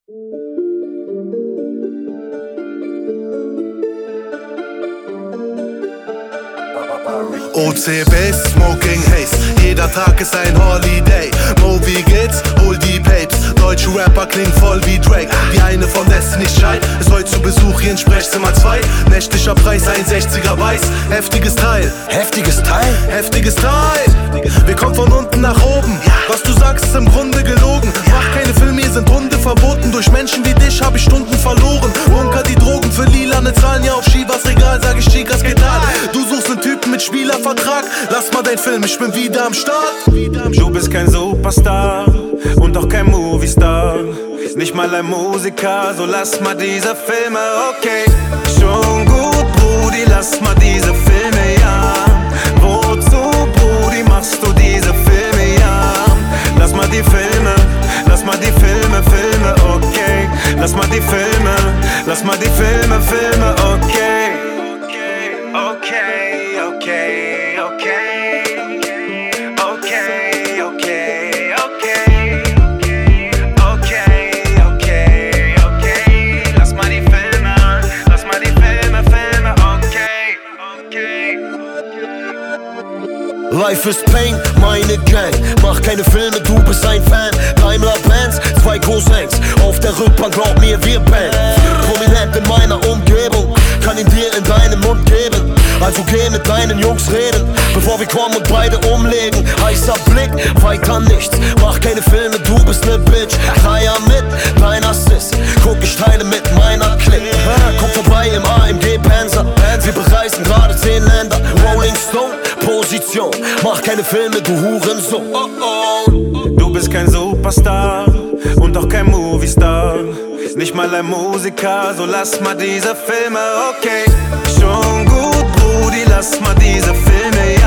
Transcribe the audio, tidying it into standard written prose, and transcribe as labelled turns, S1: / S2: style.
S1: OCB, Smoking Haze, jeder Tag ist ein Holiday. Mo, wie geht's? Hol die Papes. Deutsche Rapper klingen voll wie Drake. Die eine von Destiny's Child ist heute zu Besuch hier in Sprechzimmer 2. Nächtlicher Preis 61er Weiß. Heftiges Teil.
S2: Heftiges Teil?
S1: Heftiges Teil. Wir kommen von unten nach oben. Was du sagst ist im Grunde gelogen. Mach keine Filme, hier sind Hunde verboten. Durch Menschen wie dich hab ich Stunden verloren. Bunker die Drogen für lilane Zahlen. Ja, auf Shivas Regal sag ich Chicas geht an. Du suchst einen Typen mit Spielervertrag. Lass mal dein Film, ich bin wieder am Start.
S3: Du bist kein Superstar und auch kein Moviestar. Nicht mal ein Musiker, so lass mal diese Filme, okay. Schon gut, Brudi, lass mal diese Filme, ja. Wozu, Brudi, machst du diese Filme, ja? Lass mal die Filme, lass mal die Filme, Filme, okay. Lass mal die Filme, lass mal die Filme, Filme, okay. Okay, okay, okay. Okay, okay, okay. Okay, okay, okay. Lass mal die Filme, Filme, okay, okay.
S2: Life is Pain, meine Gang. Mach keine Filme, du bist ein Fan. Daimler-Benz, 2 Cousins. Auf der Rückbank, glaub mir, wir bang. Prominent in meiner Umgebung, kann ihn dir in deinen Mund geben. Also geh mit deinen Jungs reden, bevor wir kommen und beide umlegen. Heißer Blick, weiter nichts. Mach keine Filme, du bist ne Bitch. Feier mit, dein Assist. Guck, ich teile mit meiner Clique. Komm vorbei im AMG Panzer. Wir bereisen gerade 10 Länder. Rolling Stone, Position. Mach keine Filme, du Hurensohn. Oh oh.
S3: Du bist kein Superstar und auch kein Moviestar. Nicht mal ein Musiker, so lass mal diese Filme, okay. Schon gut, Brudi, lass mal diese Filme,